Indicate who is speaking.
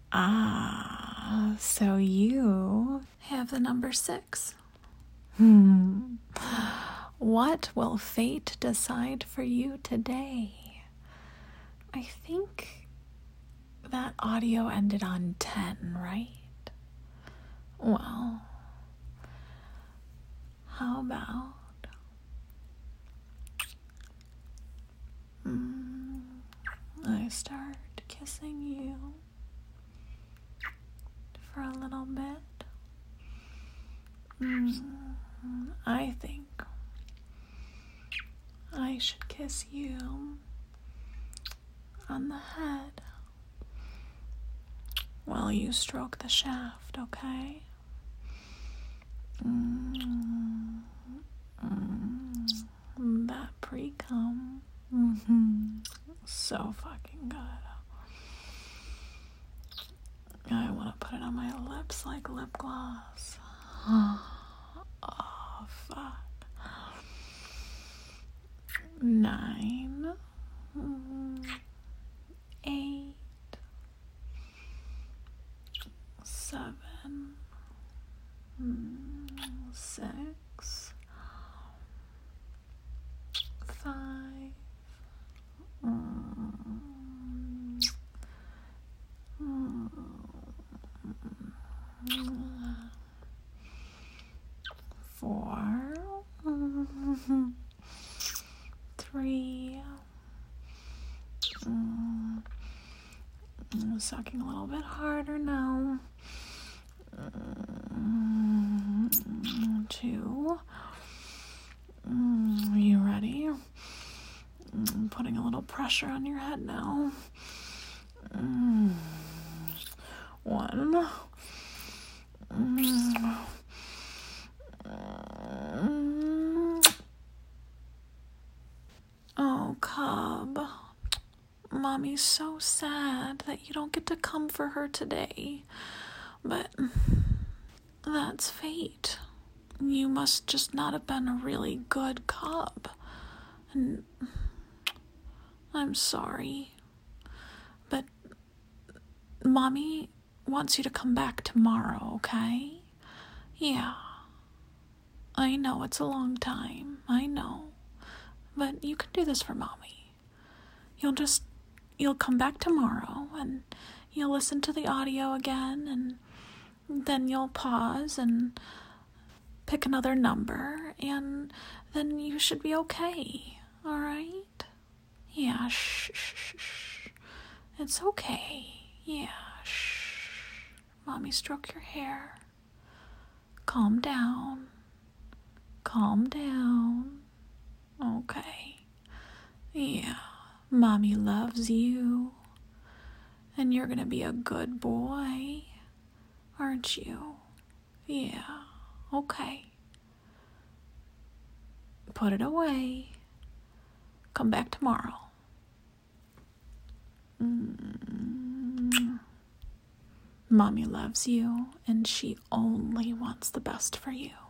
Speaker 1: Ah, so you have the number 6. What will fate decide for you today? I think that audio ended on 10, right? Well, how about I start kissing you for a little bit? I think I should kiss you on the head while you stroke the shaft, okay? That pre-cum. So fucking good. I want to put it on my lips like lip gloss. Oh, fuck. 9, 8, 7, 6, 5, 4, 3, I'm sucking a little bit harder now. 2. Are you ready? I'm putting a little pressure on your head now. 1. Oh, Cub. Mommy's so sad that you don't get to come for her today. But that's fate. You must just not have been a really good cub. And I'm sorry. But Mommy wants you to come back tomorrow, okay? Yeah. I know it's a long time. I know. But you can do this for Mommy. You'll come back tomorrow and you'll listen to the audio again, and then you'll pause and pick another number, and then you should be okay. All right? Yeah, shh. It's okay. Yeah, shh. Mommy, stroke your hair. Calm down. Okay. Yeah, Mommy loves you. And you're gonna be a good boy, aren't you? Yeah, okay. Put it away. Come back tomorrow. Mommy loves you, and she only wants the best for you.